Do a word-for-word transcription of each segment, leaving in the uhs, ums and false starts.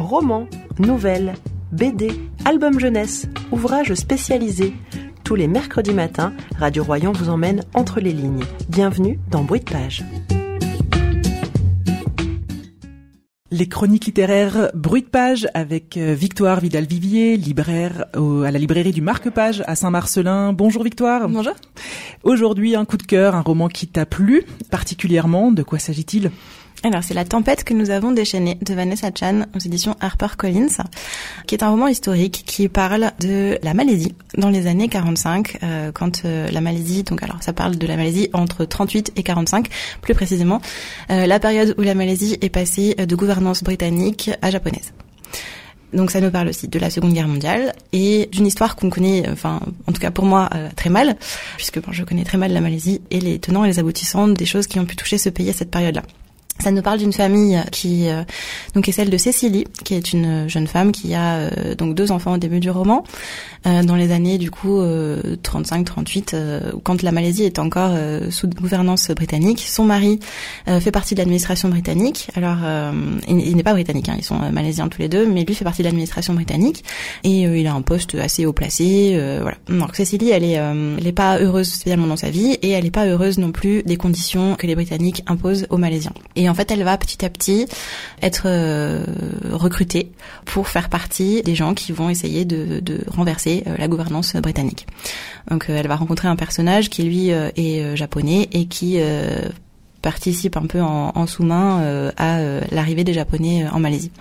Romans, nouvelles, B D, albums jeunesse, ouvrages spécialisés. Tous les mercredis matins, Radio Royan vous emmène entre les lignes. Bienvenue dans Bruit de Page. Les chroniques littéraires Bruit de Page avec Victoire Vidal-Vivier, libraire au, à la librairie du Marque-Page à Saint-Marcellin. Bonjour Victoire. Bonjour. Aujourd'hui, un coup de cœur, un roman qui t'a plu particulièrement. De quoi s'agit-il ? Alors, c'est La Tempête que nous avons déchaînée de Vanessa Chan aux éditions HarperCollins, qui est un roman historique qui parle de la Malaisie dans les années quarante-cinq, euh, quand euh, la Malaisie, donc alors ça parle de la Malaisie entre trente-huit et quarante-cinq, plus précisément, euh, la période où la Malaisie est passée de gouvernance britannique à japonaise. Donc ça nous parle aussi de la Seconde Guerre mondiale et d'une histoire qu'on connaît, enfin en tout cas pour moi, euh, très mal, puisque bon, je connais très mal la Malaisie et les tenants et les aboutissants des choses qui ont pu toucher ce pays à cette période-là. Ça nous parle d'une famille qui euh, donc est celle de Cécilie, qui est une jeune femme qui a euh, donc deux enfants au début du roman, euh, dans les années du coup euh, trente-cinq trente-huit, euh, quand la Malaisie est encore euh, sous gouvernance britannique. Son mari euh, fait partie de l'administration britannique. Alors euh, il, il n'est pas britannique, hein, ils sont euh, malaisiens tous les deux, mais lui fait partie de l'administration britannique et euh, il a un poste assez haut placé. Euh, voilà. Donc Cécilie, elle est, euh, elle est pas heureuse spécialement dans sa vie et elle est pas heureuse non plus des conditions que les Britanniques imposent aux Malaisiens. Et en fait, elle va petit à petit être euh, recrutée pour faire partie des gens qui vont essayer de, de renverser euh, la gouvernance britannique. Donc, euh, elle va rencontrer un personnage qui, lui, euh, est euh, japonais et qui euh, participe un peu en, en sous-main euh, à euh, l'arrivée des Japonais euh, en Malaisie.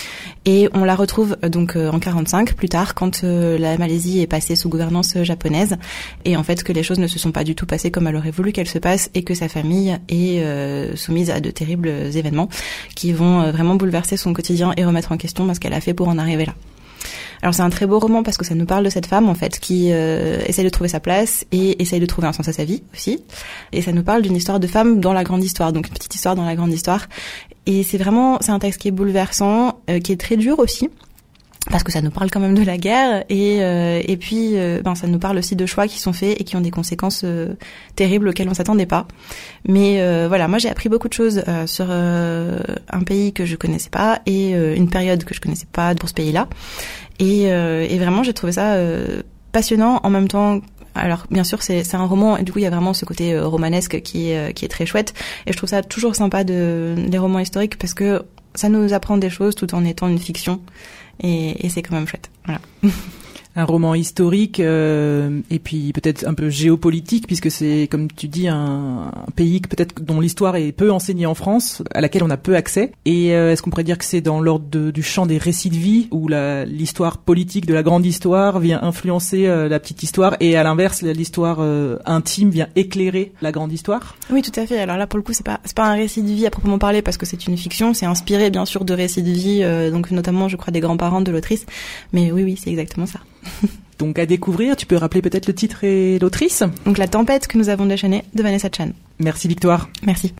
Et on la retrouve donc euh, en quarante-cinq, plus tard, quand euh, la Malaisie est passée sous gouvernance euh, japonaise, et en fait que les choses ne se sont pas du tout passées comme elle aurait voulu qu'elles se passent, et que sa famille est euh, soumise à de terribles événements qui vont euh, vraiment bouleverser son quotidien et remettre en question ce qu'elle a fait pour en arriver là. Alors c'est un très beau roman parce que ça nous parle de cette femme en fait qui euh, essaye de trouver sa place et essaye de trouver un sens à sa vie aussi. Et ça nous parle d'une histoire de femme dans la grande histoire, donc une petite histoire dans la grande histoire. Et c'est vraiment, c'est un texte qui est bouleversant, euh, qui est très dur aussi. Parce que ça nous parle quand même de la guerre et euh, et puis euh, ben ça nous parle aussi de choix qui sont faits et qui ont des conséquences euh, terribles auxquelles on s'attendait pas. Mais euh, voilà, moi j'ai appris beaucoup de choses euh, sur euh, un pays que je connaissais pas et euh, une période que je connaissais pas pour ce pays-là. Et euh, et vraiment j'ai trouvé ça euh, passionnant en même temps. Alors bien sûr c'est c'est un roman et du coup il y a vraiment ce côté euh, romanesque qui est euh, qui est très chouette et je trouve ça toujours sympa de les romans historiques parce que ça nous apprend des choses tout en étant une fiction. Et, et c'est quand même chouette. Voilà. Un roman historique euh, et puis peut-être un peu géopolitique puisque c'est, comme tu dis, un, un pays peut-être dont l'histoire est peu enseignée en France, à laquelle on a peu accès. Et euh, est-ce qu'on pourrait dire que c'est dans l'ordre de, du champ des récits de vie où la, l'histoire politique de la grande histoire vient influencer euh, la petite histoire et à l'inverse l'histoire euh, intime vient éclairer la grande histoire ? Oui, tout à fait. Alors là, pour le coup, c'est pas c'est pas un récit de vie à proprement parler parce que c'est une fiction. C'est inspiré bien sûr de récits de vie, euh, donc notamment, je crois, des grands-parents de l'autrice. Mais oui, oui, c'est exactement ça. Donc à découvrir, tu peux rappeler peut-être le titre et l'autrice ? Donc La Tempête que nous avons déchaînée de Vanessa Chan. Merci Victoire. Merci.